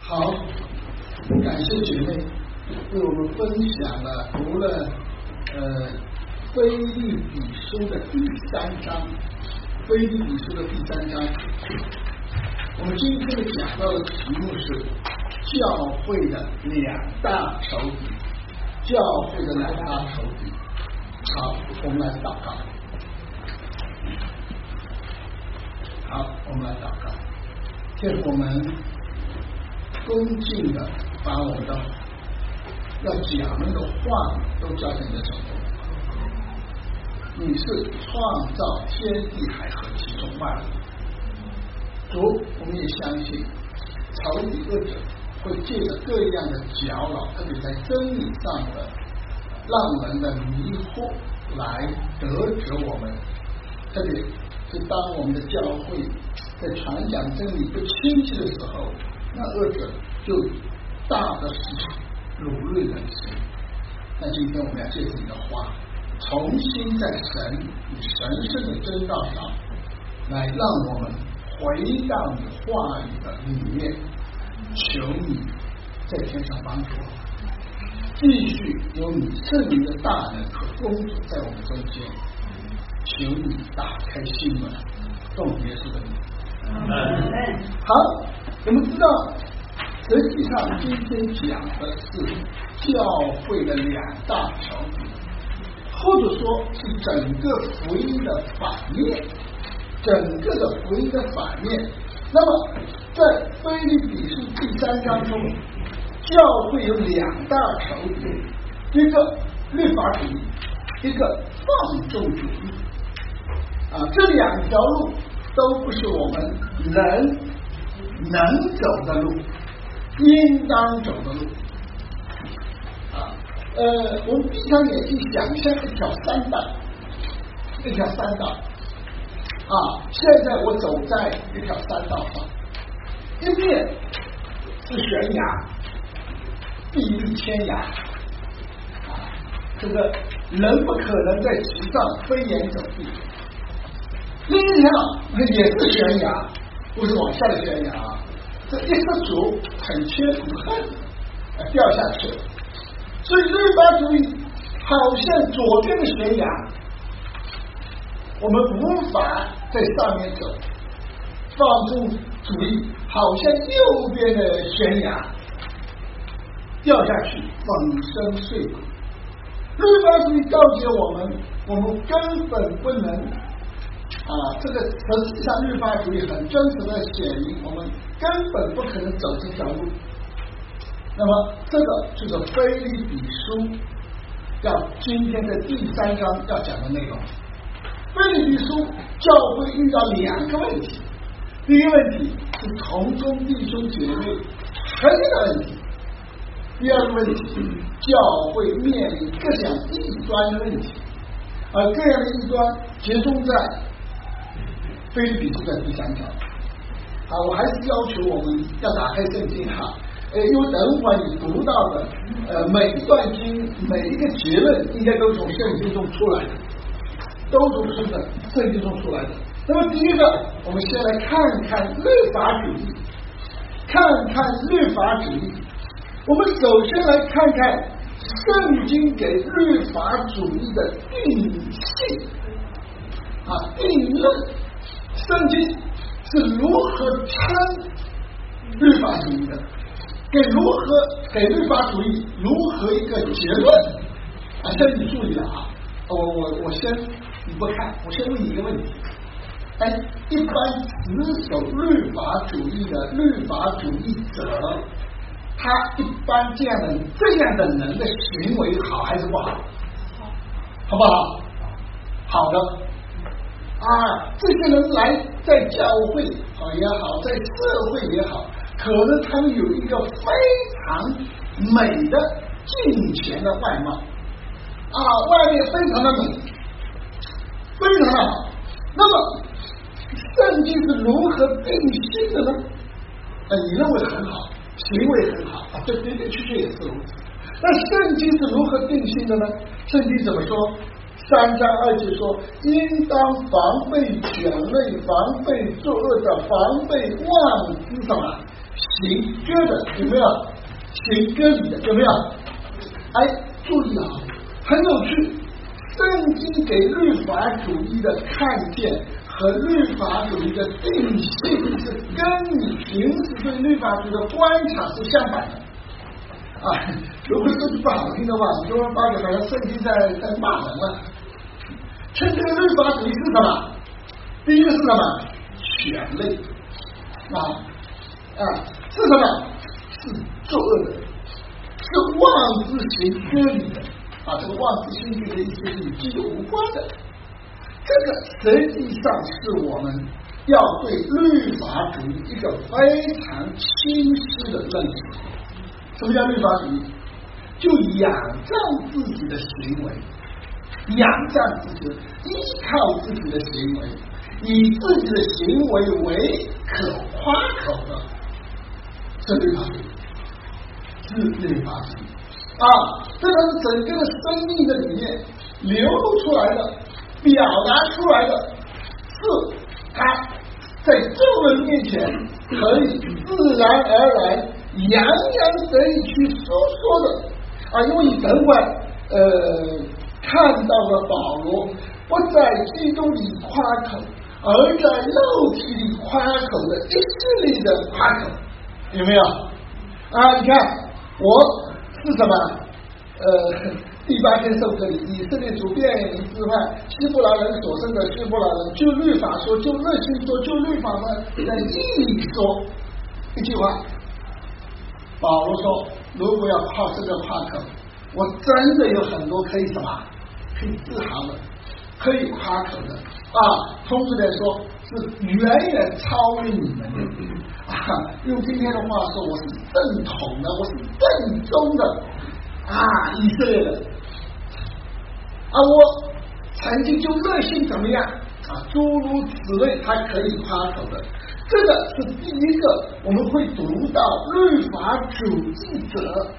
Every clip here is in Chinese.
好，感谢姐妹为我们分享了读了腓立比书的第3章，腓立比书的第3章。我们今天的讲到的题目是教会的2大仇敌，教会的2大仇敌。好，我们来祷告。好，我们来祷告。天父，我们恭敬的把我们的要讲的话都交在你的手中。你是创造天地海和其中万物。主，我们也相信仇敌恶者会借着各样的搅扰，特别在真理上的让人的迷惑来得着我们，特别是当我们的教会在传讲真理不清晰的时候，那恶者就大的是掳掠人心。那今天我们要借着你的话，重新在神与神圣的真道上来让我们回到你话语的里面，求你在天上帮助我们，继续有你圣灵的大能和工作在我们中间。求你打开心门，奉耶稣的名。好，我们知道实际上今天讲的是教会的2大仇敌，或者说是整个福音的反面，整个的福音的反面。那么在腓立比书第3章中，教会有2大仇敌，一个律法主义，一个放纵主义。这2条路都不是我们人能走的路，应当走的路。我们闭上眼睛想象一条山道，现在我走在一条山道上，一面是悬崖，壁立天涯，这个人不可能在其上飞檐走壁。另一条也是悬崖，不是往下的悬崖，这一失足很缺骨恨掉下去了。所以律法主义好像左边的悬崖，我们无法在上面走；放纵主义好像右边的悬崖，掉下去粉身碎骨。律法主义告诫我们，我们根本不能这个实际上律法主义很真实的显明，我们根本不可能走这条路。那么这个就是腓立比书今天的第3章要讲的内容。腓立比书教会遇到2个问题，第一个问题是同工弟兄姐妹合一的问题，第二个问题教会面临各项异端的问题，而各样的异端集中在腓立比书的第3章。我还是要求我们要打开圣经因为等会你读到的每一段经每一个结论应该都从圣经中出来的，都从圣经中出来的。那么第一个，我们先来看看律法主义，我们首先来看看圣经给律法主义的定性定论。圣经是如何称律法主义的，给律法主义如何一个结论先你注意了我先你不看，我先问你一个问题。一般持守律法主义的律法主义者，他一般这样的人的行为好还是不好？好不好？好的。这些人来在教会也好，在社会也好，可能他们有一个非常美的敬虔的外貌外面非常的美，非常的好。那么圣经是如何定性的呢？你认为很好，行为很好这的的确确也是如此。那圣经是如何定性的呢？圣经怎么说？3章2节说，应当防备犬类，防备作恶的，防备妄思什么行割的，有没有？行割礼的，有没有？哎，注意啊，很有趣。圣经给律法主义的看见和律法主义的定性是跟你平时对律法主义的观察是相反的啊。如果说句不好听的话，你就会发觉好像圣经在骂人了。真正的律法主义是什么？第一个是什么？权类是什么？是作恶的，是妄自行割礼的。这个妄自行割的意思是与基督无关的。这个实际上是我们要对律法主义一个非常清晰的认识。什么叫律法主义？就仰仗自己的行为，仰仗自己的，依靠自己的行为，以自己的行为为可夸口的，是律法主义，是律法主义这是整个的生命的里面流露出来的，表达出来的，是他在众人面前可以自然而然洋洋得意去说的因为你等会看到了保罗不在基督里夸口，而在肉体里夸口的一系列的夸口，有没有你看我是什么第8天受割礼，以色列主变为支派，希伯来人所生的希伯来人，就律法说，就热心说，就律法的义理说。一句话，保罗说，如果要靠这个夸口，我真的有很多可以什么，可以自豪的，可以夸口的通俗点说，是远远超越你们的用今天的话说，我是正统的，我是正宗的以色列人我曾经就热心怎么样诸如此类，他可以夸口的。这个是第一个，我们会读到律法主义者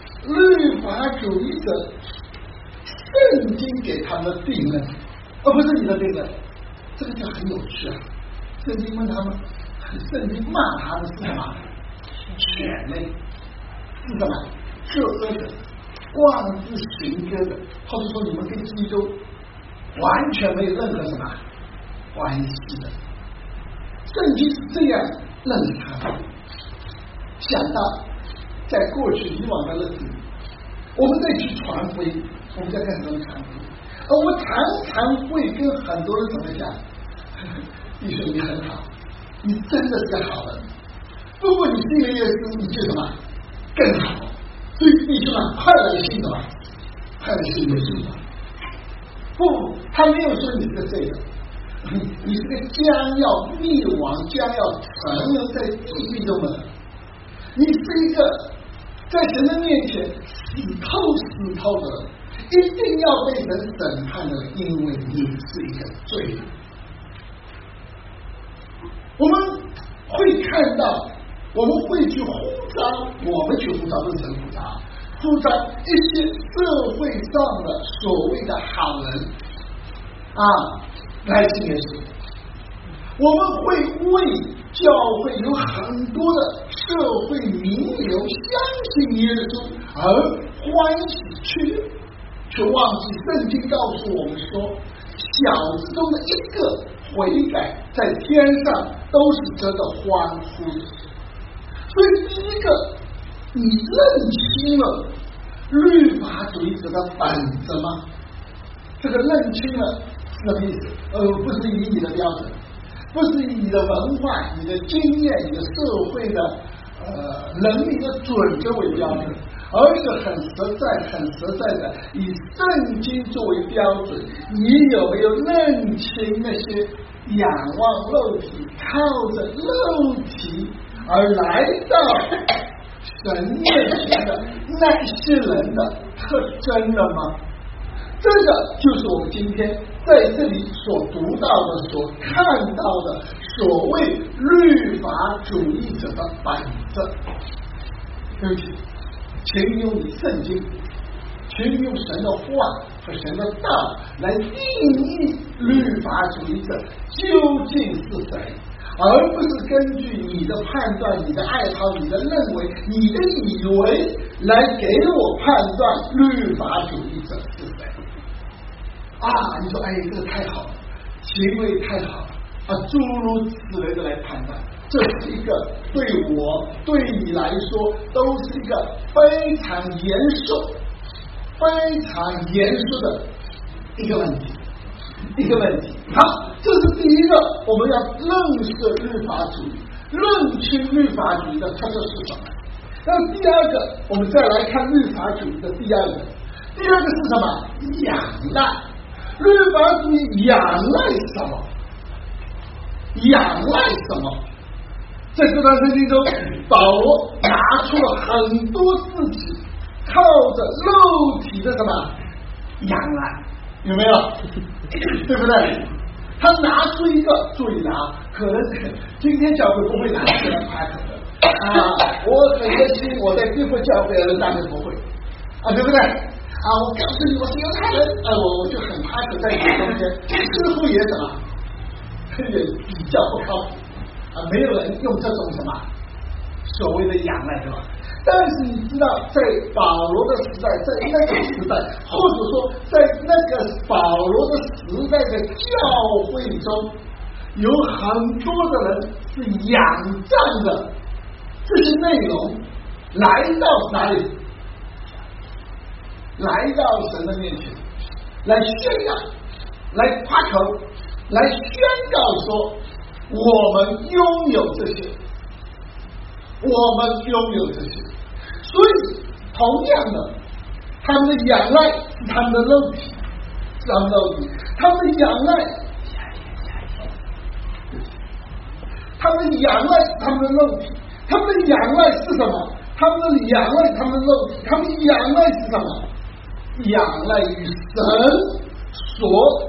圣经给他们的定论，而不是你的定论。这个就很有趣圣经问他们，圣经骂他们是什么？犬类，是什么？作恶的，妄自行割的，或者说你们跟基督完全没有任何什么关系的。圣经是这样认识他们。想到在过去以往的日子，我们在去传福音，我们在干什么传福音？我们常常会跟很多人怎么讲？弟兄你很好，你真的是个好人。如果你信了耶稣，你就什么更好。所以弟兄快来信什么？快来信耶稣吧。不，他没有说你是个罪人，你是个将要灭亡、将要沉沦在地狱中的人。你是一个在神的面前死透的人，一定要被人审判的人，因为你是一个罪人。我们会看到，我们会去呼召，我们去呼召不是神呼召，呼召一些社会上的所谓的好人来信耶稣。我们会为教会有很多的社会名流相信耶稣而欢喜却忘记圣经告诉我们说，小子中的一个悔改，在天上都是值得欢呼的。所以第一个，你认清了律法主义者的本质吗？这个认清了是什么意思？不是以你的标准，不是以你的文化、你的经验、你的社会的能力的准则为标准，而是很实在的以圣经作为标准。你有没有认清那些仰望肉体、靠着肉体而来到神面前的那些人的特征了吗？这个就是我们今天在这里所读到的、所看到的所谓律法主义者的本质。对不起，请用你圣经，请用神的话和神的道来定义律法主义者究竟是谁， 而不是根据你的判断、你的爱好、你的认为、你的以为来给我判断律法主义者是谁。你说这个太好了，行为太好了诸如此类的来判断，这是一个对我对你来说都是一个非常严肃的一个问题。好，这是第一个，我们要认识律法主义，认清律法主义的特色是什么。那第二个，我们再来看律法主义的第二个是什么？仰赖。律法主义仰赖什么？在这段圣经中，保罗拿出了很多自己靠着肉体的什么仰赖，有没有？对不对？他拿出一个，注意可能今天教会不会拿出来夸口的我很开心，我在地方教会的当然不会对不对？我告诉你，我是犹太人，我就很怕口在你中间，似乎也什么，也比较不靠谱没有人用这种什么所谓的仰赖，对吧？但是你知道，在保罗的时代，在那个时代，或者说在那个保罗的时代的教会中，有很多的人是仰仗着这些内容来到哪里？来到神的面前，来宣扬，来夸口，来宣告说我们拥有这些，所以同样的，他们的仰赖是他们的肉体，他们的仰赖是他们的肉体，他们的仰赖是什么？他们的仰赖他们的肉体，他们的仰赖是什么？仰赖与神所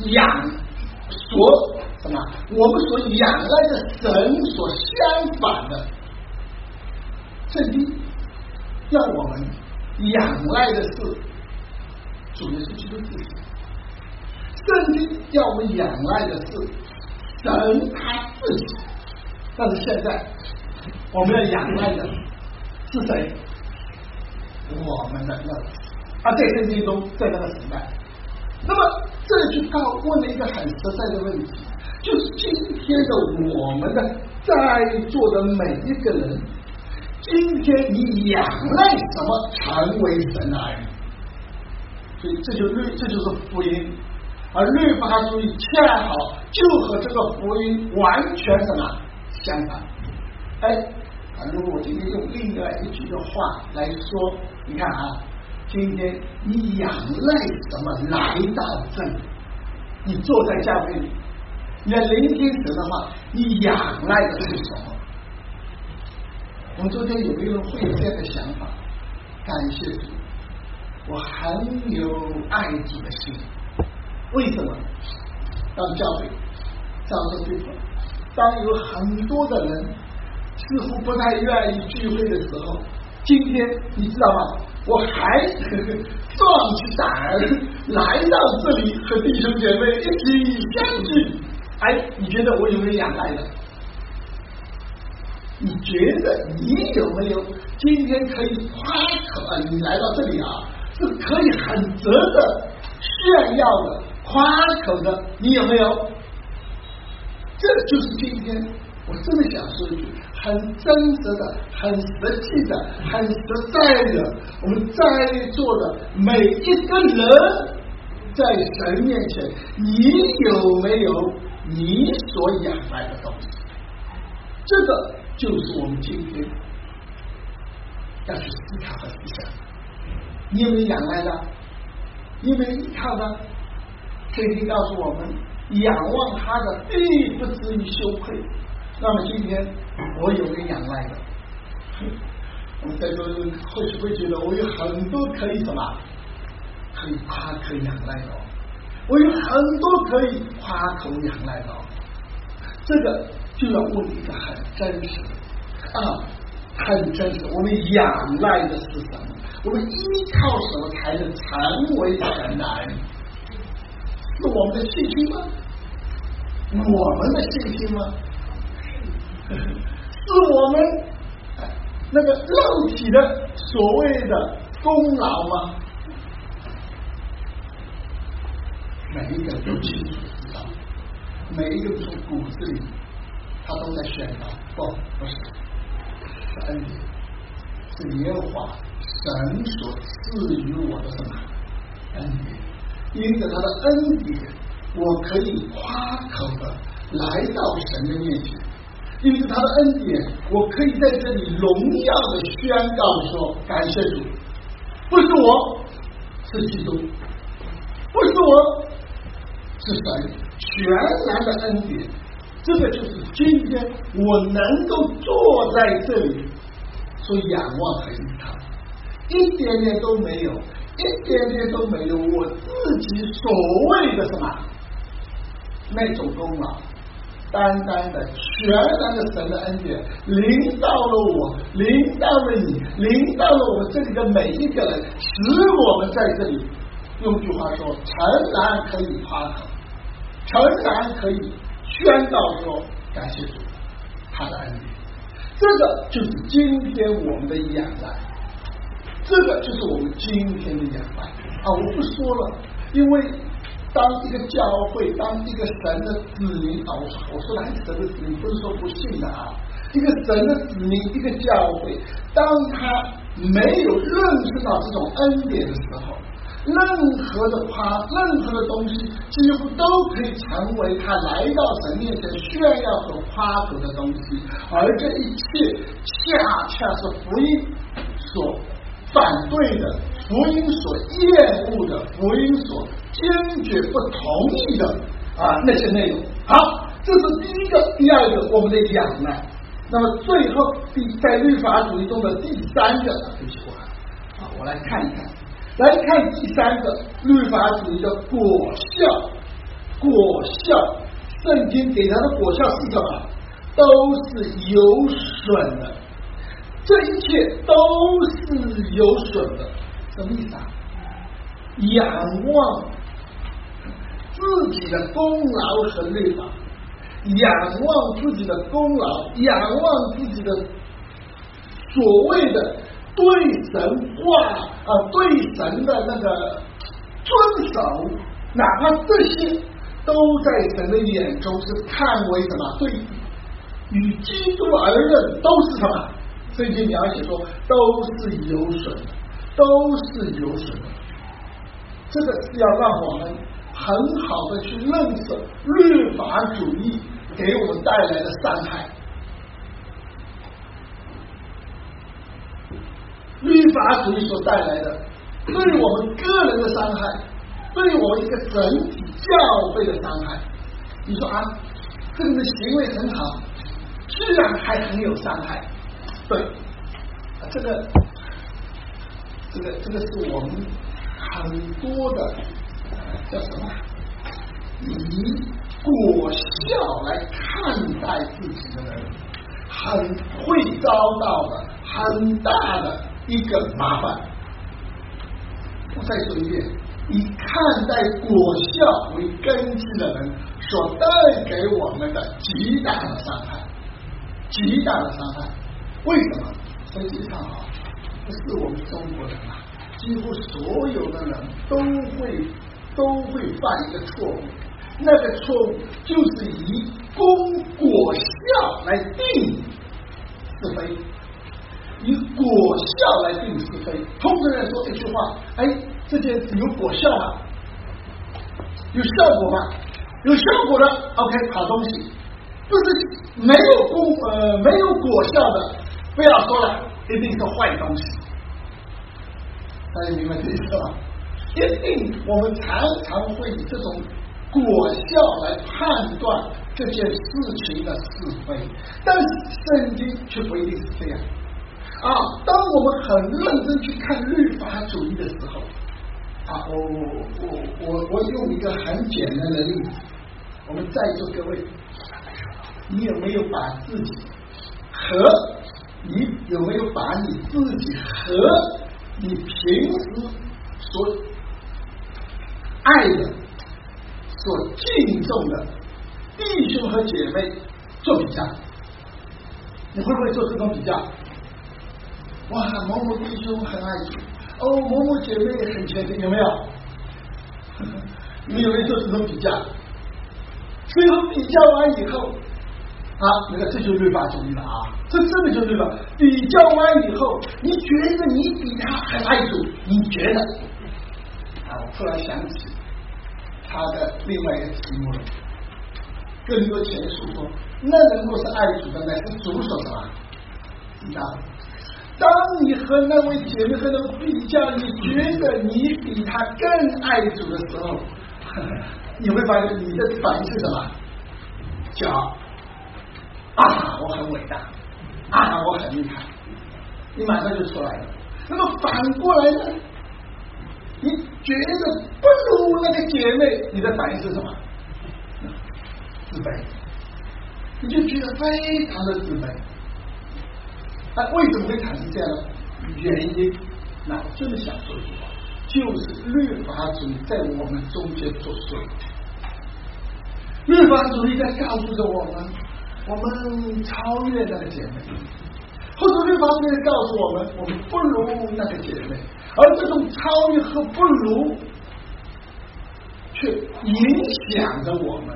什么？我们所仰赖的神所相反的。圣经要我们仰赖的是主耶稣基督自己，圣经要我们仰赖的是神他自己。但是现在我们要仰赖的是谁？我们的肉体在圣经中，在那个时代，那么这就问了一个很实在的问题，就是今天的我们的在座的每一个人，今天你仰赖什么成为神的儿女？所以这就是福音，而律法主义恰好就和这个福音完全什么相反。如果我今天用另外一句的话来说，你看今天你仰赖什么来到这里？你坐在教会里，你要聆听神的话，你仰赖的是什么？我们昨天有没有人会有这样的想法？感谢主，我很有爱主的心。为什么？当教会造这地方，当有很多的人似乎不太愿意聚会的时候，今天你知道吗？我还壮起胆儿来到这里和弟兄姐妹一起相聚。你觉得我有没有仰赖的？你觉得你有没有今天可以夸口你来到这里是可以很值得炫耀的、夸口的？你有没有？这就是今天我真的想说一句很真实的、很实际的、很实在的，我们在座的每一个人在神面前，你有没有你所仰赖的东西？这个就是我们今天要去思考和思想。你有没有仰赖的？你有没有依靠的？圣经告诉我们，仰望他的必不至于羞愧。那么今天我有没有仰赖的？我们在座的人或许会觉得我有很多可以什么可以夸口仰赖的我有很多可以夸口仰赖的这个就要问一个很真实很真实，我们仰赖的是什么？我们依靠什么才能成为神的儿女？是我们的信心吗？我们的信心吗？ 是我们那个肉体的所谓的功劳吗？每一个人都清楚知道，每一个人从骨子里他都在宣告，不是，是恩典，是耶和华神所赐予我的什么恩典？因着他的恩典，我可以夸口的来到神的面前；因着他的恩典，我可以在这里荣耀的宣告说：感谢主，不是我，是基督；不是我，是神全然的恩典。这个就是今天我能够坐在这里所仰望和依靠，一点点都没有，一点点都没有我自己所谓的什么那种功劳，单单的全然的神的恩典临到了我，临到了你，临到了我们这里的每一个人，使我们在这里用句话说，诚然可以夸口，诚然可以宣告说感谢主他的恩典。这个就是今天我们的仰赖，这个就是我们今天的仰赖啊！我不说了，因为当一个教会，当一个神的子民啊，我说的神的子民不是说不信的啊，一个神的子民，一个教会，当他没有认识到这种恩典的时候，任何的任何的东西几乎都可以成为他来到神面前炫耀和夸口的东西，而这一切恰恰是福音所反对的，福音所厌恶的，福音所坚决不同意的那些内容。好，这是第一个。第二个，我们的仰赖。那么最后在律法主义中的第三个，对不起我来看一看。来看第三个律法主义的果效。果效，圣经给他的果效是什么？都是有损的，这一切都是有损的。什么意思啊？仰望自己的功劳和律法，仰望自己的功劳，仰望自己的所谓的对神话对神的那个遵守，哪怕这些都在神的眼中是看为什么？对与基督而论都是什么？圣经描写说都是有损的，都是有损的。这个是要让我们很好的去认识律法主义给我们带来的伤害。律法主义所带来的对我们个人的伤害，对我们一个整体教会的伤害。你说这个人的行为很好，居然还很有伤害。对，这个是我们很多的叫什么？以果效来看待自己的人，很会遭到的很大的一个麻烦。我再说一遍，以看待果效为根基的人所带给我们的极大的伤害，极大的伤害。为什么？实际上不是我们中国人几乎所有的人都会犯一个错误，那个错误就是以果效来定是非，以果效来定是非。通常人说这句话，这件事有果效吗？有效果吗？有效果的 OK 好东西，就是没有果效的，不要说了，一定是坏东西。大家明白这意思吧？一定我们常常会以这种果效来判断这件事情的是非，但是圣经却不一定是这样当我们很认真去看律法主义的时候我用一个很简单的例子，我们在座各位，你有没有把自己和你自己和你平时所爱的、所敬重的弟兄和姐妹做比较？ 你会不会做这种比较？哇，某某弟兄很爱主，哦，某某姐妹很虔诚，有没有？你有没有做这种比较？最后比较完以后，这就是律法主义了啊！这真的就是律法。比较完以后，你觉得你比他还爱主，你觉得？我突然想起他的另外一个题目了。更多前书说，那人若是爱主的，乃是主所什么？知道。当你和那位姐妹和那位比较，你觉得你比他更爱主的时候，你会发现你的反应是什么？骄傲我很伟大我很厉害，你马上就出来了。那么反过来呢？你觉得不如那个姐妹，你的反应是什么？自卑，你就觉得非常的自卑。为什么会产生这样的原因？那我真的想说一句话，就是律法主义在我们中间作祟。律法主义在告诉着我们超越那个姐妹，或者律法主义告诉我们不如那个姐妹，而这种超越和不如，却影响着我们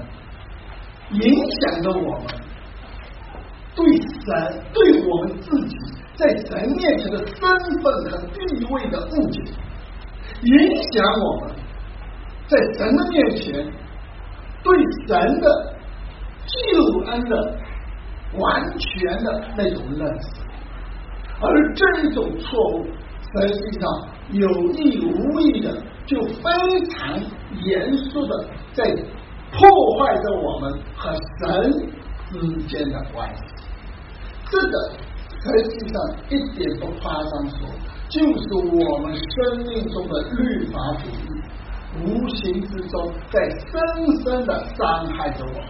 对神、对我们自己在神面前的身份和地位的误解，影响我们在神的面前对神的救恩的完全的那种认识。而这一种错误，实际上有意无意的，就非常严肃的在破坏着我们和神之间的关系。这个实际上一点不夸张说，就是我们生命中的律法主义无形之中在深深的伤害着我们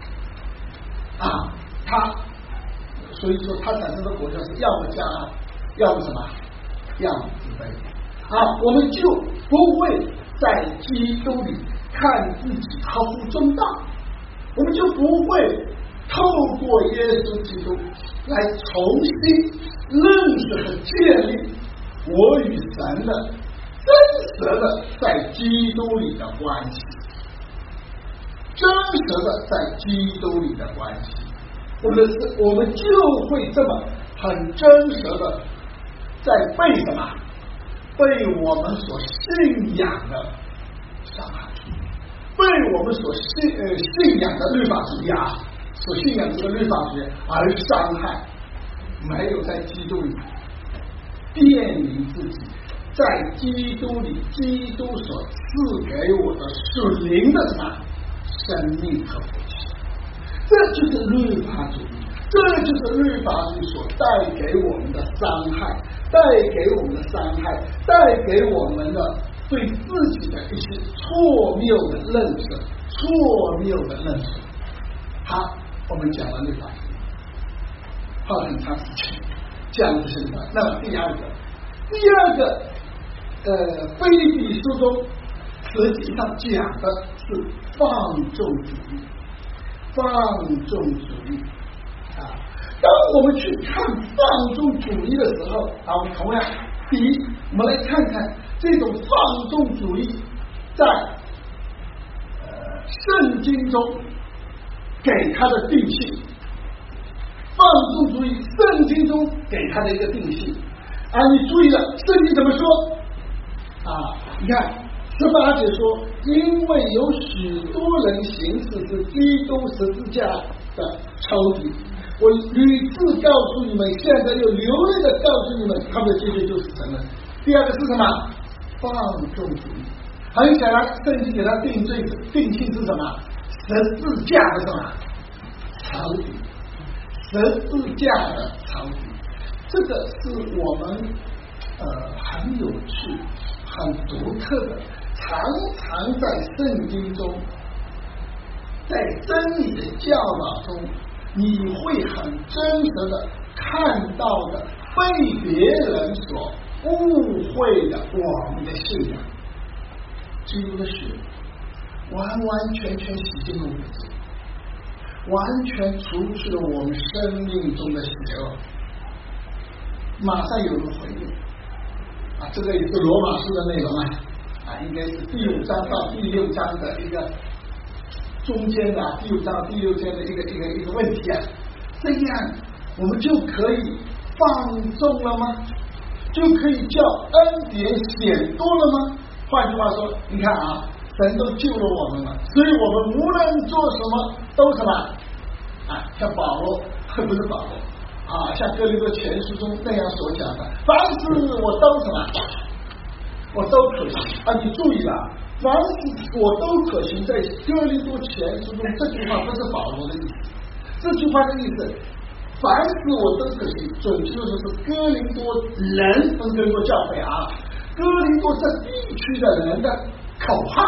所以说它产生的果效是要么骄傲，要么什么，要么自卑我们就不会在基督里看自己合乎中道，我们就不会透过耶稣基督来重新认识和建立我与神的真实的在基督里的关系，真实的在基督里的关系，我们就会这么很真实的在被什么？被我们所信仰的伤害，被我们所信仰的律法主义所信仰这个律法主义而伤害，没有在基督里辨明自己，在基督里，基督所赐给我的属灵的什么生命和福气，这就是律法主义，这就是律法主义所带给我们的伤害，带给我们的伤害，带给我们的对自己的一些错谬的认识，好，我们讲了律法主义，花了很长时间讲这些律法。那么第二个腓立比书中实际上讲的是放纵主义。当我们去看放纵主义的时候我们同样第一，我们来看看这种放纵主义在圣经中给他的定性。放纵主义圣经中给他的一个定性你注意了，圣经怎么说你看18节说，因为有许多人行事是基督十字架的仇敌，我屡次告诉你们，现在又流泪的告诉你们，他们的结局就是承认。第二个是什么？放纵主义。很显然圣经给他定性是什么？十字架的什么仇敌，十字架的仇敌。这个是我们很有趣很独特的，常常在圣经中，在真理的教导中，你会很真实的看到的被别人所误会的我们的信仰。基督的血完完全全洗净了我们的罪， 完全除去了我们生命中的邪恶。马上有人回应啊，这个也是罗马书的内容啊，应该是第5章到第6章的一个中间的第5章到第6章的一个问题啊。这样我们就可以放纵了吗？就可以叫恩典显多了吗？换句话说，你看啊，神都救了我们了，所以我们无论做什么都什么啊，像保罗不是保罗啊，像哥林多前书中那样所讲的，凡事我都什么，我都可行啊！你注意了，凡事我都可行，在哥林多前书中这句话不是保罗的意思，这句话的意思。凡事我都可行，准确的说是哥林多人跟哥林多教会啊，哥林多这地区的人的口号。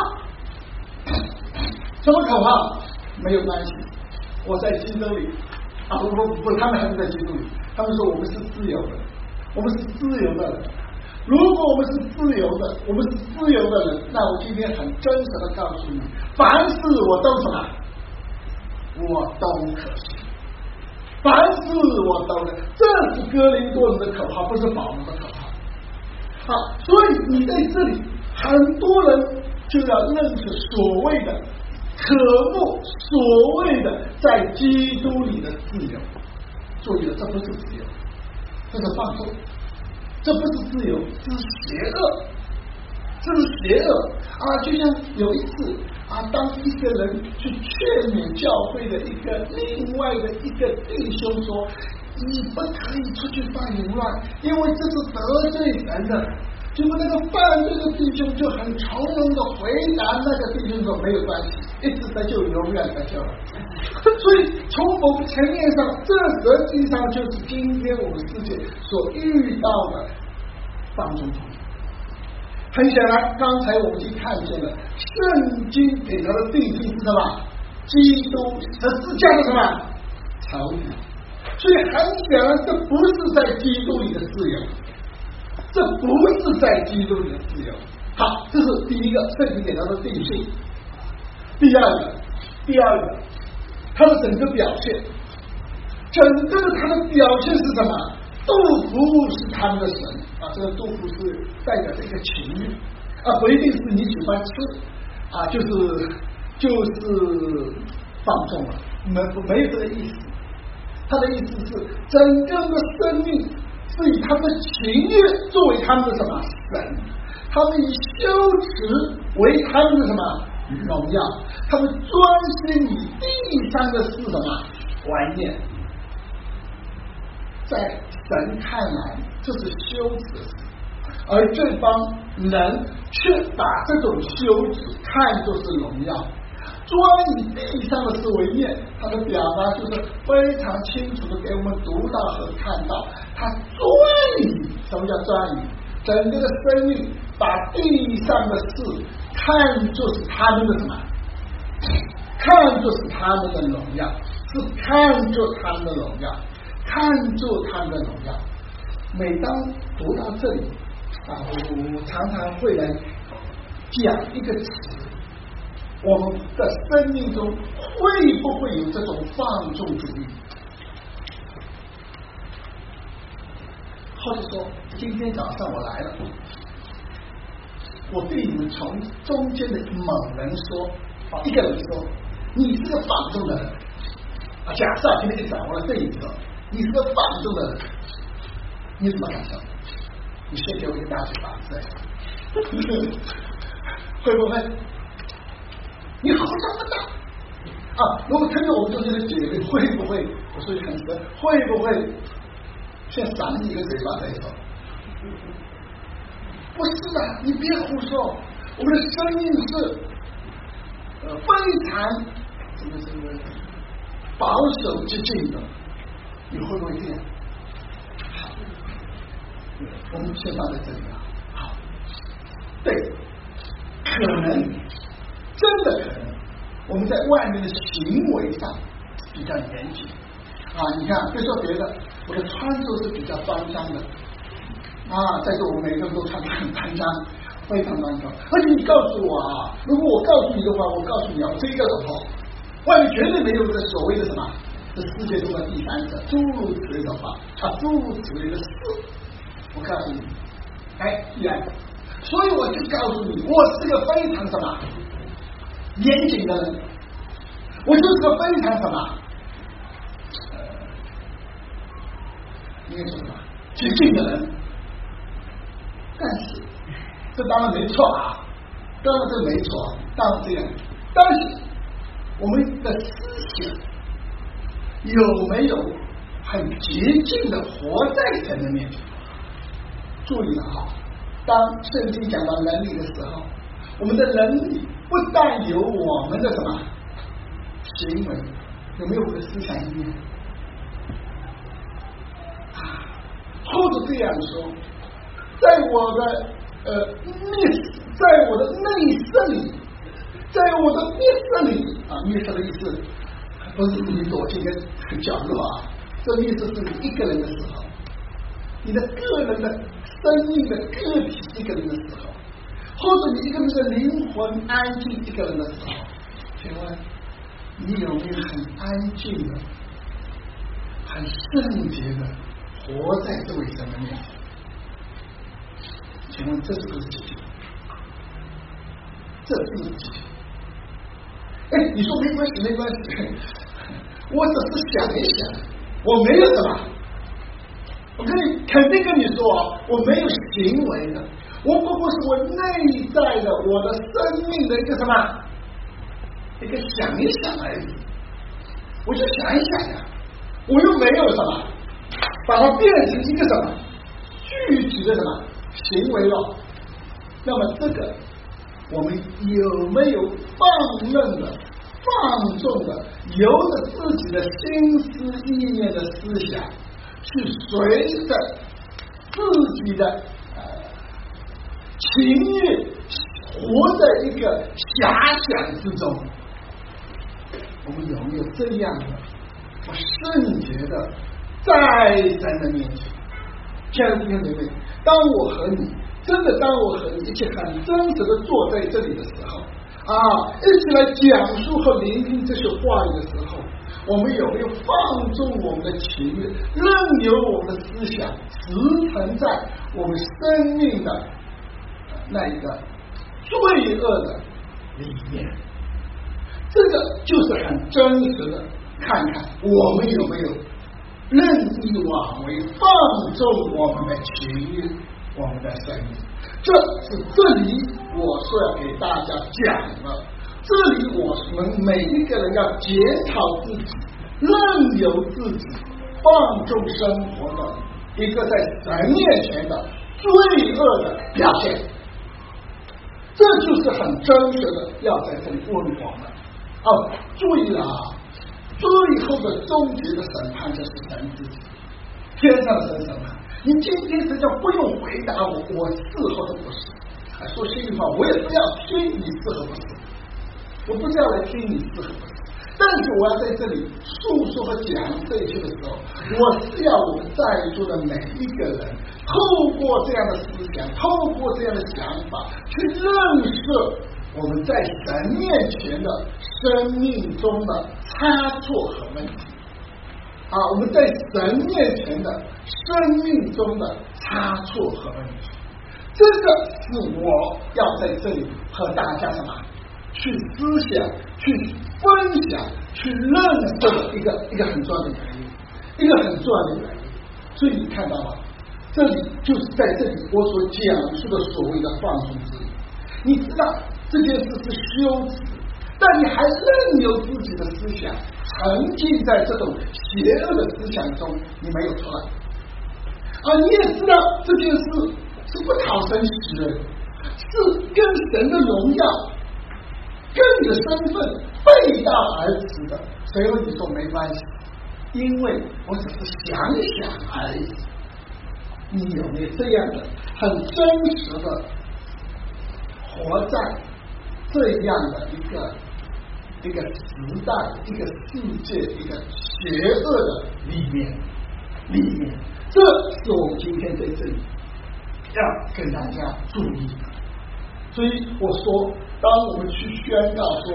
什么口号？没有关系，我在基督里啊，不，他们还是在基督里。他们说我们是自由的，我们是自由的人。如果我们是自由的，我们是自由的人，那我今天很真实的告诉你，凡事我都什么，我都可行。凡事我都能，这是哥林多人的口号，不是保罗的口号。好，所以你在这里，很多人就要认识所谓的渴慕，所谓的在基督里的自由。注意了，这不是自由，这是放纵，这不是自由，这是邪恶，这是邪恶啊！就像有一次啊，当一个人去劝勉教会的另外的一个弟兄说，你不可以出去犯淫乱，因为这是得罪人的。结果那个犯罪的弟兄就很从容的回答那个弟兄说，没有关系，一直得救，永远得救了。所以从某个层面上，这实际上就是今天我们世界所遇到的放纵。很显然，刚才我们已经看见了，圣经给他的定义是什么？基督十字架的什么草拟？所以很显然，这不是在基督里的自由，这不是在基督里的自由。好，这是第一个，圣经给他的定性。第二个，他的整个表现，他的表现是什么？杜甫是他们的神啊，这个杜甫是代表着一个情欲啊，不一定是你喜欢吃啊，就是放纵了，没有这个意思。他的意思是，整个的生命是以他们的情欲作为他们的什么神，他们以羞耻为他们的什么荣耀，他们专心以地上的是什么怀念。在神看来，这是羞耻的事，而这帮人却把这种羞耻看作是荣耀，专以地上的事为念。他的表达就是非常清楚的给我们读到和看到，他专以，什么叫专以？整个的生命把地上的事看作是他们的什么？看作是他们的荣耀，是看作他们的荣耀。看作他们的荣耀。每当读到这里啊，我常常会来讲一个词，我们的生命中会不会有这种放纵主义？或者说，今天早上我来了，我对你们从中间的某人说，一个人说，你是个放纵的人啊。假设今天你掌握了这一个。你是个放纵的人，你怎么感受？你先给我一个大嘴巴子，会不会？你好这么大啊！如果听着我们中间的姐妹，会不会？我说句很实在，会不会先赏你一个嘴巴再说？不是的，你别胡说。我们的生命是非常什么保守激进的。你会不会这样？好，我们先放在这里啊。好，对，可能真的可能，我们在外面的行为上比较严谨啊。你看，别说别的，我的穿着是比较端庄的啊。在座我们每个人都穿得很端庄，非常端庄。而且你告诉我啊，如果我告诉你的话，我告诉你啊，这个头外面绝对没有这个所谓的什么，这世界中的第三者，诸如此类的话，他诸如此类的事，我告诉你，既然，所以我就告诉你，我是个非常什么严谨的人，我就是个非常什么，应该说什么激进的人。但是，这当然没错啊，当然这没错，当然这样，但是我们的思想有没有很洁净的活在神的面前？注意了啊，当圣经讲到能力的时候，我们的能力不但有我们的什么行为，有没有我的思想一面啊？或者这样说，在我的在我的内室里，在我的密室里啊，密室的意思不是自己躲进一个角落啊，这密室是你一个人的时候，你的个人的生命的个体一个人的时候，或者你一个人的灵魂安静一个人的时候，请问你有没有很安静的、很圣洁的活在这位神的面前？请问这是不是激情？这是不是激情？你说没关系，没关系，我只是想一想，我没有什么，我肯定跟你说，我没有行为的，我不过是我内在的我的生命的一个什么，一个想一想而已，我就想一想呀，我又没有什么，把它变成一个什么具体的什么行为了。那么这个我们有没有放任的、放纵的，由着自己的心思意念的思想，去随着自己的情欲，活在一个遐想之中？我们有没有这样的不圣洁的在神的面前？亲爱的弟兄姐妹，当我和你真的，当我和你一起很真实的坐在这里的时候啊，一起来讲述和聆听这些话语的时候，我们有没有放纵我们的情欲，任由我们的思想驰骋在我们生命的那一个罪恶的里面？这个就是很真实的看看我们有没有任意妄为，放纵我们的情欲，我们的生命。这是这里我说要给大家讲的，这里我们每一个人要检讨自己，任由自己放纵生活的一个在神面前的罪恶的表现。这就是很真实的要在这里问我们注意了啊，最后的终结的审判就是神自己，天上的神审判。你今天实际上不用回答我是或者不是，说心里话，我也不要听你是和不是，我不是要来听你是和不是。但是我要在这里诉说和讲这一切的时候，我是要我们在座的每一个人，透过这样的思想，透过这样的想法，去认识我们在神面前的生命中的差错和问题我们在神面前的生命中的差错和问题，这个是我要在这里和大家什么去思想、去分享、去认识的一个很重要的原因，一个很重要的原因。所以你看到吗？这里就是在这里我所讲述的所谓的放纵之旅。你知道这件事是羞耻，但你还任由自己的思想沉浸在这种邪恶的思想中，你没有出来你也知道这件事是不讨神喜悦的，是跟神的荣耀跟你的身份背道而驰的。所以你说没关系，因为我只是想想而已。你有没有这样的很真实的活在这样的一个时代、一个世界、一个邪恶的里面？这是我们今天在这里要跟大家注意的。所以我说，当我们去宣告说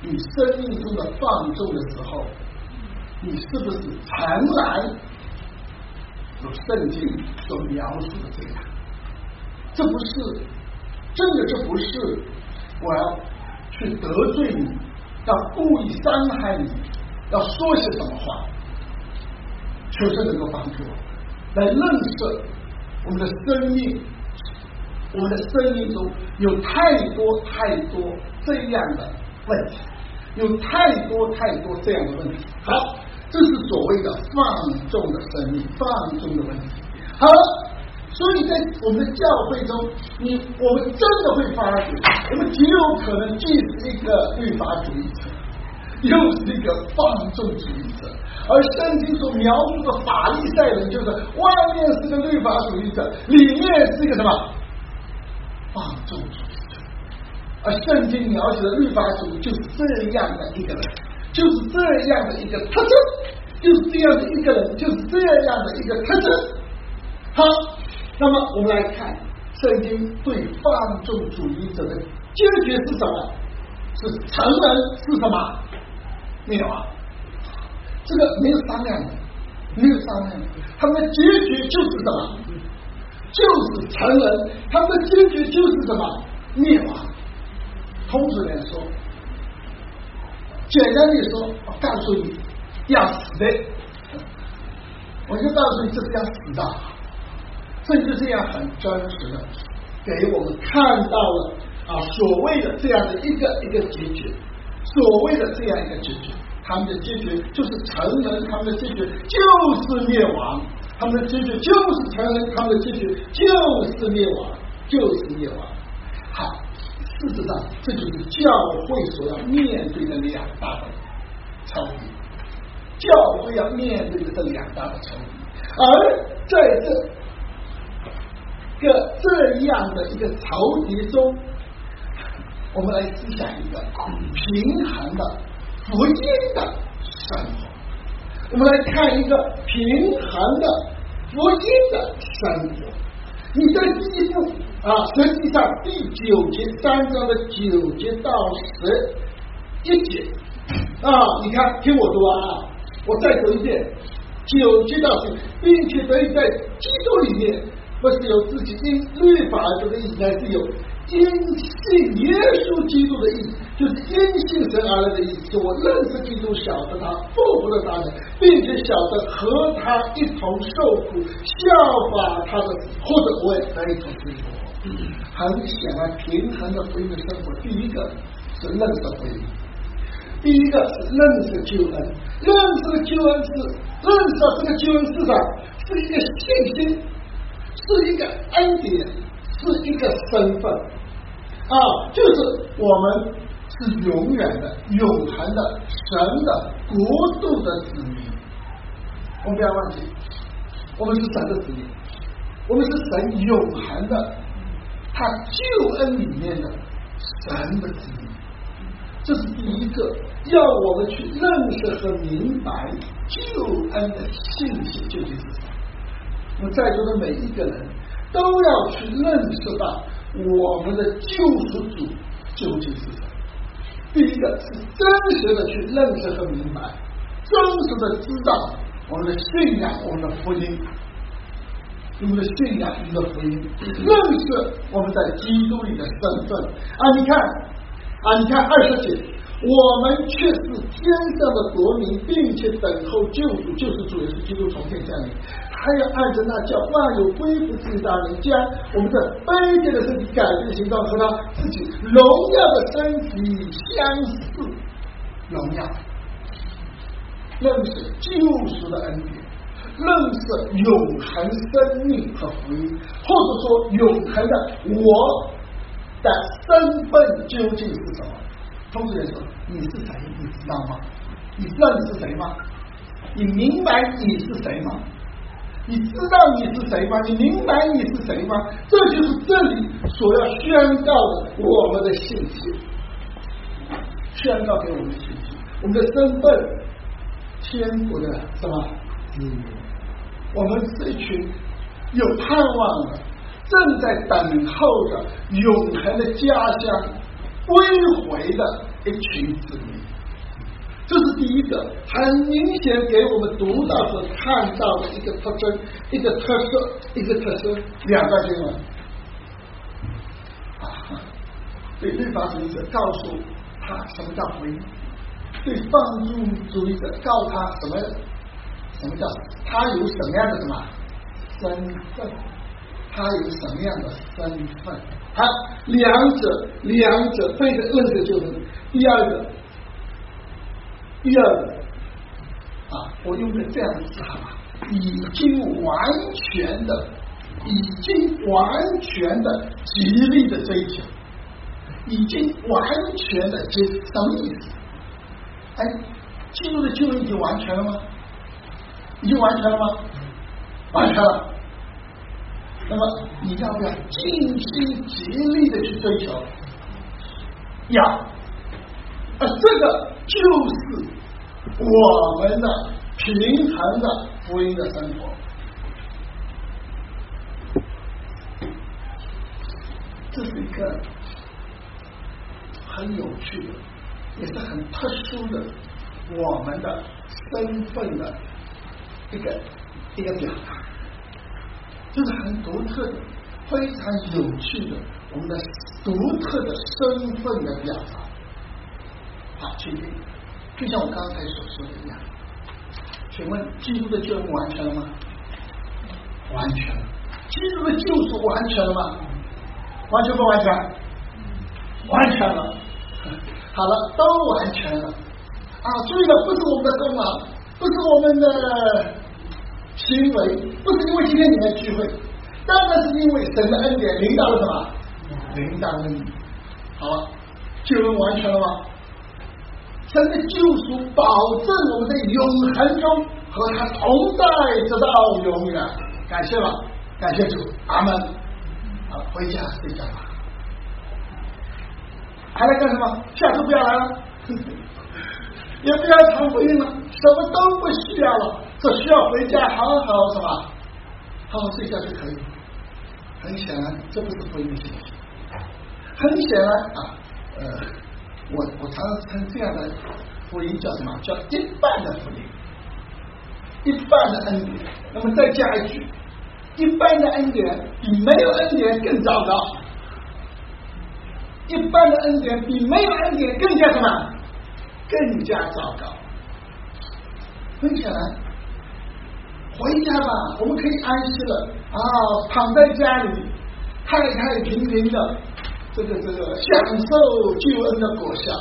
你生命中的放纵的时候，你是不是诚然有圣经所描述的这样？这不是真的，这不是我要去得罪你，要故意伤害你，要说些什么话。求神能够帮助我来认识我们的生命，我们的生命中有太多这样的问题，有太多这样的问题。好，这是所谓的放纵的生命，放纵的问题。好了，所以在我们的教会中，我们真的会发觉，我们极有可能既是一个律法主义者，又是一个放纵主义者。而圣经所描述的法利赛人，就是外面是个律法主义者，里面是一个什么放纵主义者。而圣经描写的律法主义就是这样的一个人，就是这样的一个特征，就是这样的一个人，就是这样的一个特征。好，那么我们来看圣经对放纵主义者的坚决是什么？是承认是什么？灭亡。这个没有商量的，没有商量的。他们的结局就是什么？就是承认。他们的结局就是什么？灭亡。通俗点说，简单的说，我告诉你要死的，我就告诉你这是要死的。甚至这样很真实的给我们看到了所谓的这样的一个结局，所谓的这样一个结局。他们的结局就是承认，他们的结局就是灭亡，他们的结局就是承认，他们的结局就是灭亡，就是灭亡。好，事实上这就是教会所要面对的两大的仇敌，教会要面对的这两大的仇敌。而在这样的一个仇敌中，我们来思想一个平衡的福音的生活，我们来看一个平衡的福音的生活。你在第一步实际上第9节3章的9节到11节你看，听我读我再读一遍9节到10，并且得以在基督里面，不是有自己因律法而得的义，乃是有因信耶稣基督的义，就是因信神而来的义。是我认识基督，晓得他复活的大能，并且晓得和他一同受苦，效法他的死，或者我也可以从死里复活。很显然，平衡的福音的生活，第一个是认识福音，第一个是认识救恩，认识的救恩是认识到这个救恩是什么？是一个信心，是一个恩典，是一个身份就是我们是永远的、永恒的神的国度的子民。我们不要忘记，我们是神的子民，我们是神永恒的他救恩里面的神的子民。这是第一个，要我们去认识和明白救恩的信息究竟是什么。我们在座的每一个人都要去认识到我们的救赎主究竟是什么。第一个是真实的去认识和明白，真实的知道我们的信仰，我们的福音，我们的信仰，我们的福音，认识我们在基督里的身份你看20节，我们却是天上的国民，并且等候救主，就是主耶稣基督从天降临。他要按着那叫万有归服自己的大能，将我们的卑贱的身体改变的形状和他自己荣耀的身体相似。荣耀，认识救赎的恩典，认识永恒生命和福音，或者说永恒的我的身份究竟是什么？同时来说，你是谁？你知道吗？你知道你是谁吗？你明白你是谁吗？你知道你是谁吗？你明白你是谁吗？这就是这里所要宣告的我们的信息，宣告给我们的信息，我们的身份，天国的什么？我们是一群有盼望的，正在等候着永恒的家乡归回的一群子民。这是第一个很明显给我们读到和看到的一个特征、一个特色。两段经文对律法主义者告诉他什么叫福音，对放纵主义者告诉他什么叫他有什么样的身份，他有什么样的身份。好，两者对的论的就是第二个我用的这样的字好吗？已经完全的极力的追求，已经完全的什么意思？基督的救恩已经完全了吗？已经完全了吗？完全了。那么你要不要尽心竭力的去追求？要。这个就是我们的平衡的福音的生活。这是一个很有趣的，也是很特殊的我们的身份的一个表达，这是很独特的、非常有趣的我们的独特的身份的表达。好，请听，就像我刚才所说的一样，请问基督的救恩完全了吗？完全了。基督的救赎完全了吗？完全不完全？完全了。好了，都完全了。注意了，不是我们的功劳，不是我们的行为，不是因为今天你们聚会，当然是因为神的恩典临到了什么？临到了你。好了，救恩完全了吗？神的救赎保证我们在永恒中和他同在直到永远。感谢了，感谢主，阿门。好，回家睡觉吧。还来干什么？下次不要来了，也不要传福音了，什么都不需要了，只需要回家好好什么，好好睡觉就可以。很显然，这不是福音的信息。很显然我常常称这样的福音叫什么？叫一半的福音，一半的恩典。那么再加一句，一般的恩典比没有恩典更糟糕，一般的恩典比没有恩典更加什么？更加糟糕。很显然，回家吧，我们可以安息了躺在家里太平平的这个享受救恩的果效，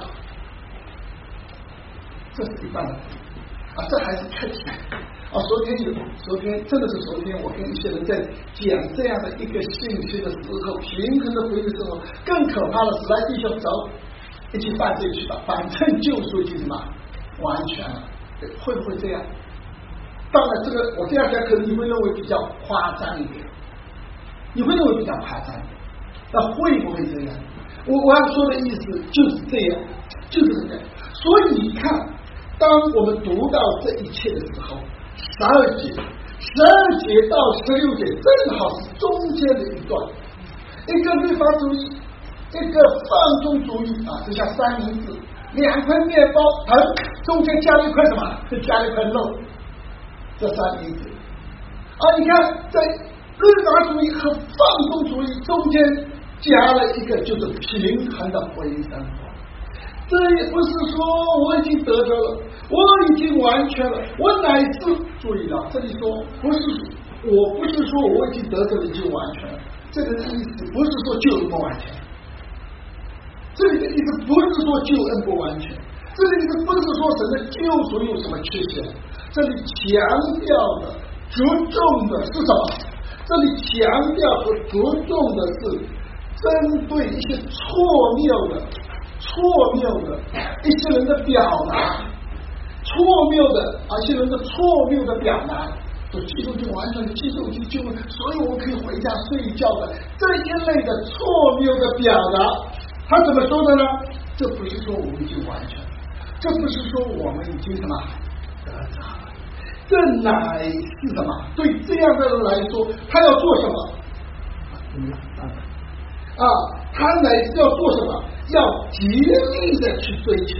这是一般的这还是客气昨天真的是昨天，我跟一些人在讲这样的一个信息的时候，平衡的回忆的时候，更可怕的是，来弟兄走，一起犯罪去吧，反正救赎已经什么完全了，会不会这样？当然，这个我这样讲，可能你会认为比较夸张一点，你会认为比较夸张一点，那会不会这样？我要说的意思就是这样，就是这样。所以你看，当我们读到这一切的时候，12节到16节正好是中间的一段，一个律法主义，一个放纵主义就像三明治，2块面包中间加了一块什么？加了一块肉，这三明治你看在律法主义和放纵主义中间加了一个就是平衡的福音生活。这也不是说我已经得着了，我已经完全了，我乃是注意到这里说我不是说我已经得着了已经完全了，这个意思不是说救恩不完全，这里的意思不是说救恩不完全，这里的意思不是说神的救赎有什么缺陷，这里强调的着重的是什么？这里强调和着重的是针对一些错谬的一些人的表达，一些人的错谬的表达，说基督就完全的基督就所以我可以回家睡觉的这一类的错谬的表达，他怎么说的呢？这不是说我们已经完全，这不是说我们已经什么得着了，这乃是什么？对这样的人来说，他要做什么？ 他乃是要做什么？要竭力的去追求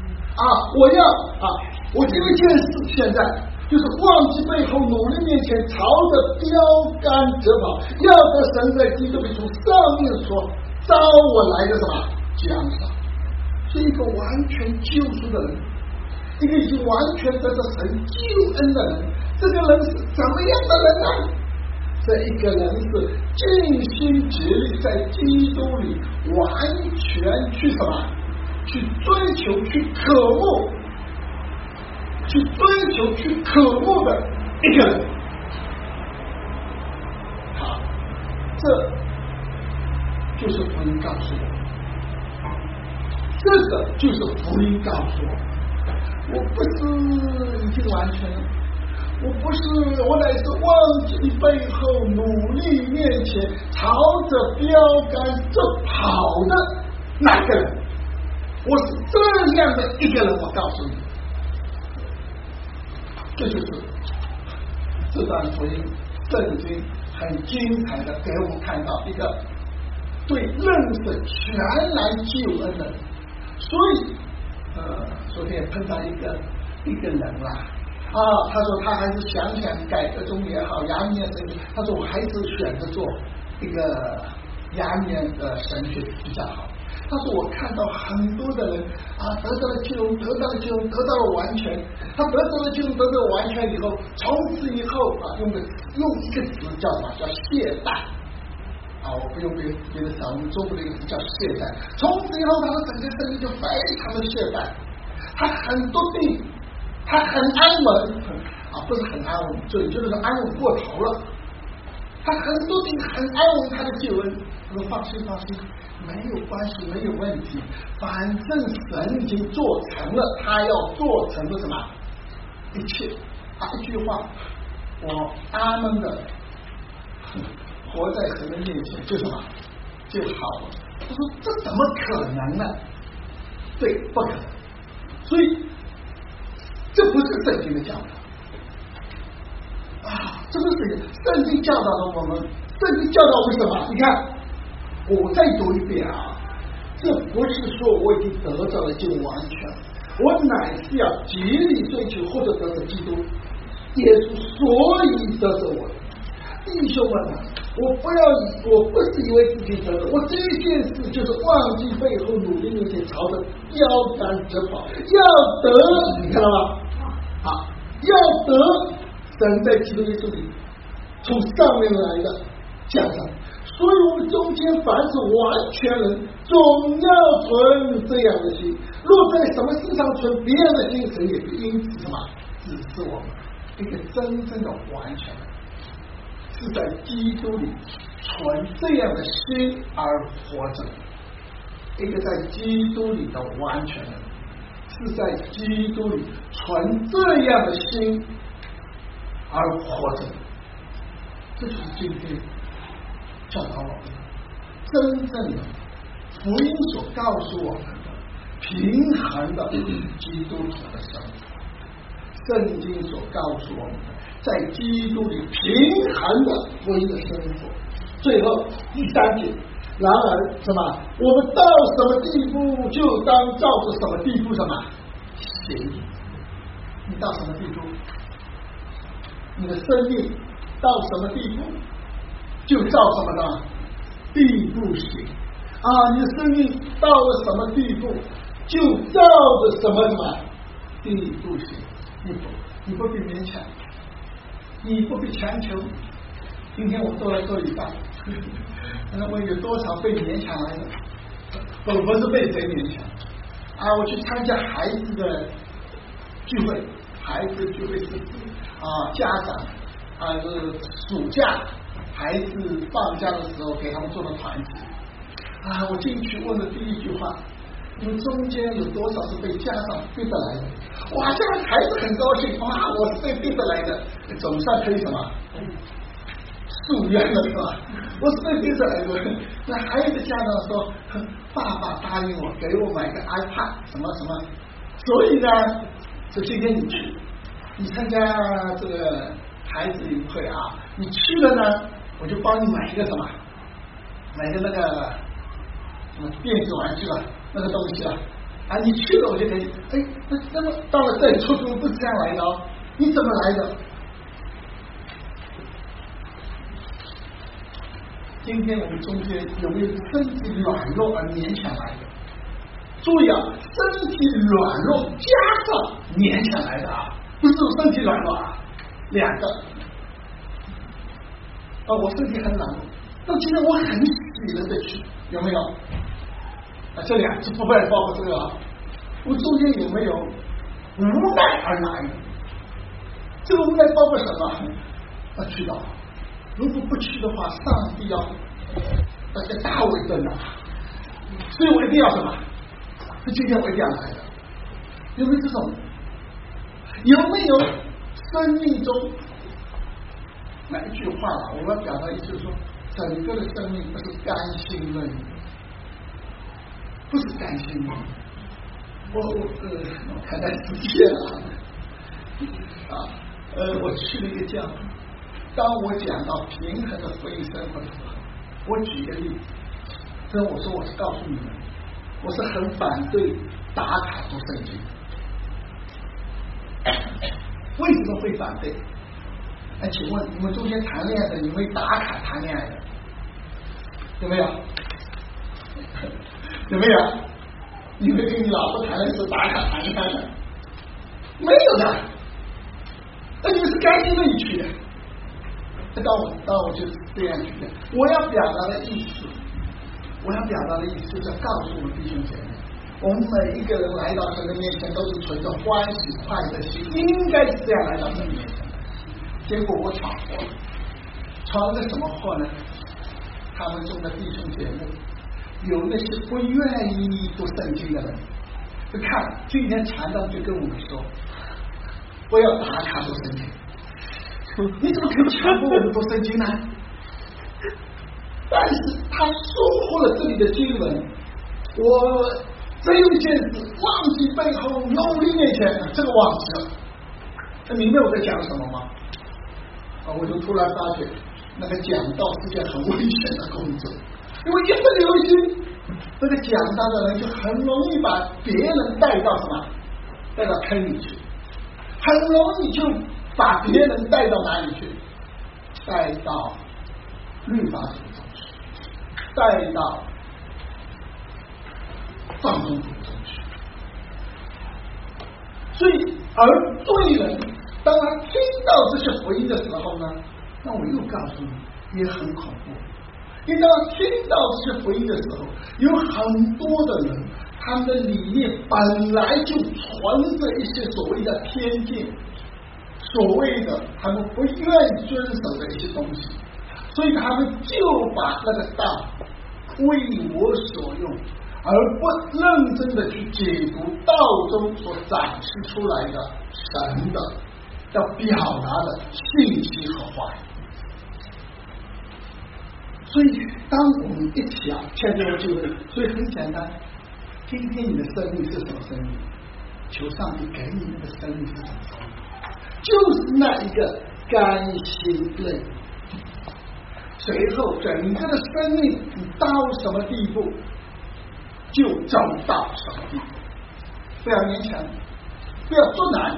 我这一件事现在就是忘记背后，努力面前，朝着标杆直跑，要得神在基督里从上面所招我来的什么奖赏。是一个完全救赎的人，一个已经完全得到神救恩的人。这个人是怎么样的人呢？这一个人是尽心竭力在基督里完全去什么？去追求，去渴慕，去追求，去渴慕的一个人。好，这就是福音告诉我，这个就是福音告诉我，我不是已经完全了。我不是，我乃是忘记背后，努力面前，朝着标杆这跑的那个人。我是这样的一个人，我告诉你，这就是这段福音圣经很精彩的给我们看到一个对认识全然救恩的人。所以昨天也碰到一个人啦。他说他还是想改革中也好，雅米尔神学，他说我还是选择做一个雅米尔的神学比较好。他说我看到很多的人得到了救恩，得到了救恩，得到了完全。他得到了救恩，得到了完全以后，从此以后用一个词叫什么？叫懈怠。我不用别的我们中国的一个词叫懈怠。从此以后，他的整个生命就非常的懈怠。他很多病。他很安稳不是很安稳，准确的说安稳过头了。他很多病很安稳，他的救恩，他说放心，没有关系，没有问题，反正神已经做成了，他要做成的什么一切。一句话，我阿门的活在神的面前就什么就好了。他说这怎么可能呢？对，不可能。所以这不是圣经的教导这不是圣经教导的我们。圣经教导为什么？你看，我再读一遍这不是说我已经得到了就完全，我乃是要竭力追求或者得着基督耶稣，所以得着我。弟兄们我不是以为自己得了，我这一件事就是忘记背后，努力面前，朝着标杆直跑，要得，你看到吗？要得神在基督耶稣里从上面来的奖赏。所以我们中间凡是完全人，总要存这样的心。若在什么事上存别样的精神，也必因此什么指示我们一个真正的完全人，是在基督里存这样的心而活着。一个在基督里的完全人，是在基督里存这样的心而活着。这就是今天教导我们真正的福音所告诉我们的平衡的基督徒的生活。圣经所告诉我们的在基督里平衡的福音的生活。最后第3节，然而什么？我们到什么地步，就当照着什么地步什么行。你到什么地步，你的生命到什么地步，就照什么的地步行你的生命到了什么地步，就照着什么地步行。你不必勉强，你不必强求。今天我做了做一半，我有多少被勉强来的？不是被谁勉强我去参加孩子的聚会，孩子的聚会是家长是暑假孩子放假的时候给他们做的团体我进去问的第一句话，你们中间有多少是被家长逼得来的？哇，这样孩子很高兴，我是被逼得来的，总算可以什么夙愿了是吧？我是被逼得来的。那还有的家长说，爸爸答应我给我买个 iPad 什么什么，所以呢就今天你去，你参加这个孩子营会你去了呢，我就帮你买一个什么， 买个那个什么电子玩具啊，那个东西啊，你去了我就可以，那么到了这里初中不是这样来的哦，你怎么来的？今天我们中间有没有身体软弱而勉强来的？注意啊，身体软弱加上勉强来的啊，不是身体软弱啊，两个。我身体很软弱，但今天我很喜乐的去，有没有？这两只不会包括这个啊。我中间有没有无奈而来？这个无奈包括什么？去到。如果不去的话，上帝要大家大为震恼，所以我一定要什么？今天我一定要来的。有没有这种？有没有生命中哪一句话啊？我要表达意思就是说，整个的生命不是甘心乐意，不是甘心乐意。我看待世界了我去了一个教会。当我讲到平衡的福音生活的时候，我举个例子，所以我说我是告诉你们，我是很反对打卡读圣经。为什么会反对？请问你们中间谈恋爱的，你们打卡谈恋爱的有没有？有没有？你们跟你老婆谈的时候打卡谈恋爱的？没有的。那你们是甘心乐意去的。当我就是这样去的。我要表达的意思就是要告诉我们弟兄姐妹，我们每一个人来到神的面前都是存着欢喜快乐心，应该是这样来到神的面前的。结果我闯祸了，闯了个什么祸呢？他们中的弟兄姐妹有那些不愿意读圣经的人，看今天传道就跟我们说，我要打卡读圣经。你怎么可以强迫我们读圣经呢？但是他疏忽了这里的经文，我真有一件事忘记背后努力面前，这个忘记了。明白我在讲什么吗？我就突然发觉，那个讲道是件很危险的工作，因为一不留心，这个讲道的人就很容易把别人带到什么？带到坑里去，很容易就把别人带到哪里去？带到律法主义中去，带到放纵主义中去。所以，而罪人当他听到这些福音的时候呢，那我又告诉你，也很恐怖。因为当他听到这些福音的时候，有很多的人，他们的里面本来就存着一些所谓的偏见，所谓的他们不愿意遵守的一些东西，所以他们就把那个道为我所用，而不认真的去解读道中所展示出来的神的要表达的信息和话语。所以当我们一起签这个聚会，所以很简单，今天你的生命是什么生命？求上帝给你那个生命是什么生命？就是那一个甘心乐意。随后整个的生命你到什么地步，就走到什么地步。不要勉强，不要做难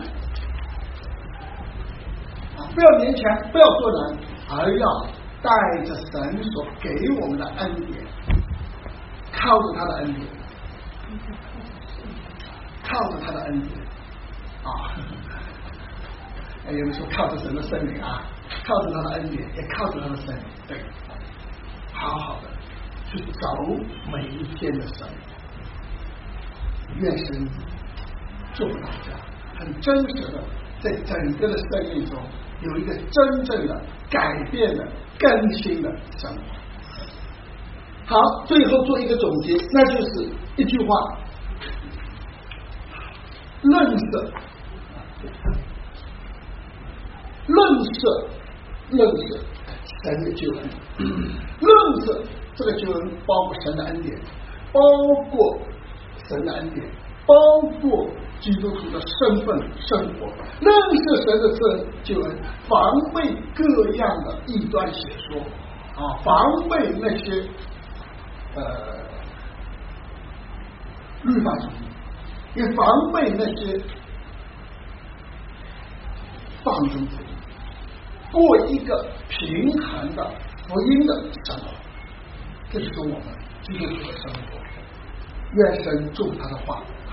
不要勉强，不要做难，而要带着神所给我们的恩典，靠着他的恩典，靠着他的恩典有人说靠着神的圣灵靠着他的恩典，也靠着他的圣灵，对，好好的去走每一天的生活。愿神祝福大家，很真实的在整个的生命中有一个真正的改变的更新的生活。好，最后做一个总结，那就是一句话：认识神的救恩，认识这个救恩包括神的恩典，包括神的恩典，包括基督徒的身份生活，认识神的救恩，防备各样的异端邪说防备那些律法主义，也防备那些放纵主义，过一个平衡的福音的生活。这就是我们基督徒的生活。愿神祝他的话